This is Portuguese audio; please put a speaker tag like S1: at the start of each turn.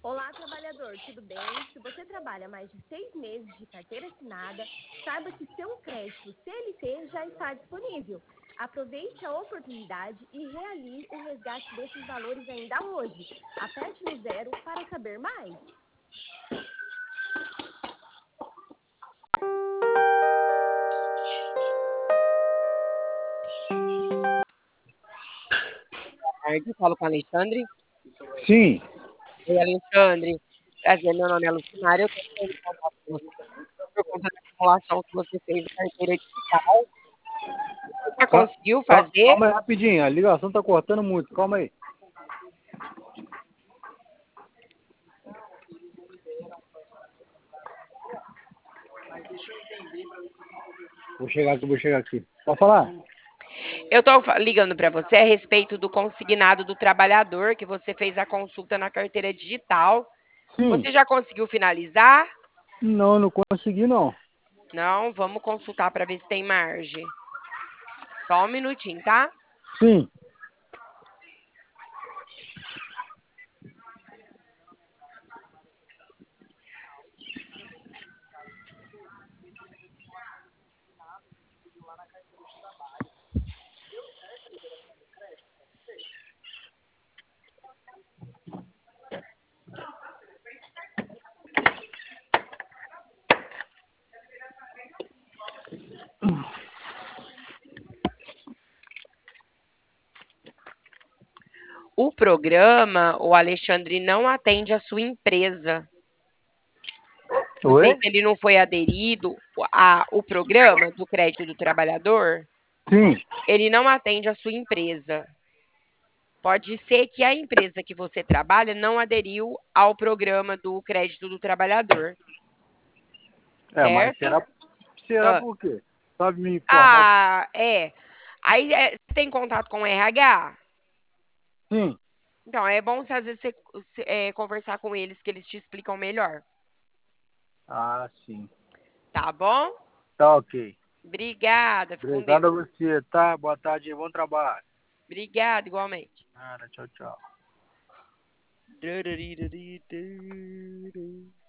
S1: Olá, trabalhador, tudo bem? Se você trabalha mais de 6 meses de carteira assinada, saiba que seu crédito CLT já está disponível. Aproveite a oportunidade e realize o resgate desses valores ainda hoje. Aperte no 0 para saber mais.
S2: Tarde, falo com o Alexandre.
S3: Sim.
S2: Oi, Alexandre. Prazer, meu nome é Lucinário. Eu estou entrando em contato com você por conta da simulação que você fez da carteira digital. Você já conseguiu fazer?
S3: Calma aí rapidinho, a ligação tá cortando muito, calma aí. Vou chegar aqui. Pode falar?
S2: Eu estou ligando para você a respeito do consignado do trabalhador, que você fez a consulta na carteira digital.
S3: Sim.
S2: Você já conseguiu finalizar?
S3: Não consegui não.
S2: Não, vamos consultar para ver se tem margem. Só um minutinho, tá?
S3: Sim.
S2: O programa, o Alexandre, não atende a sua empresa. Não sei
S3: Oi?
S2: se ele não foi aderido ao programa do crédito do trabalhador.
S3: Sim.
S2: Ele não atende a sua empresa. Pode ser que a empresa que você trabalha não aderiu ao programa do crédito do trabalhador.
S3: Mas
S2: Certo?
S3: será
S2: Ah,
S3: por quê? Sabe me informar?
S2: é. Aí você tem contato com o RH?
S3: Sim.
S2: Então, é bom se às vezes você conversar com eles, que eles te explicam melhor.
S3: Ah, sim.
S2: Tá bom?
S3: Tá ok.
S2: Obrigada, fica com
S3: Obrigado a
S2: Deus.
S3: você, tá? Boa tarde e bom trabalho.
S2: Obrigada, igualmente.
S3: Tchau, tchau.